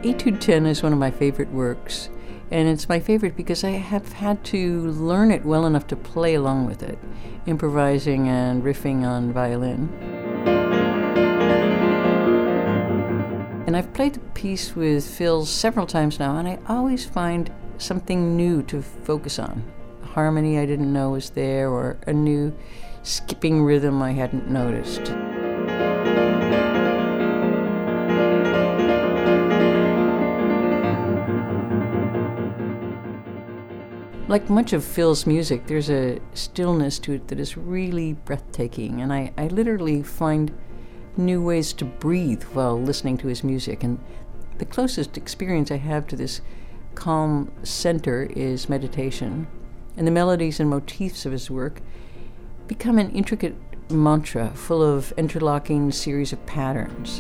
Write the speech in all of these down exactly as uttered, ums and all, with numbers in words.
Etude ten is one of my favorite works, and it's my favorite because I have had to learn it well enough to play along with it, improvising and riffing on violin. And I've played the piece with Phil several times now, and I always find something new to focus on. A harmony I didn't know was there, or a new skipping rhythm I hadn't noticed. Like much of Phil's music, there's a stillness to it that is really breathtaking, and I, I literally find new ways to breathe while listening to his music. And the closest experience I have to this calm center is meditation, and the melodies and motifs of his work become an intricate mantra full of interlocking series of patterns.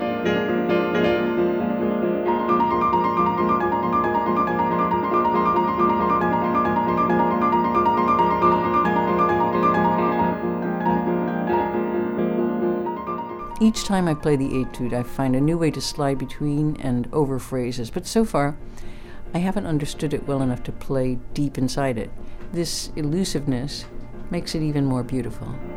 Each time I play the etude, I find a new way to slide between and over phrases, but so far, I haven't understood it well enough to play deep inside it. This elusiveness makes it even more beautiful.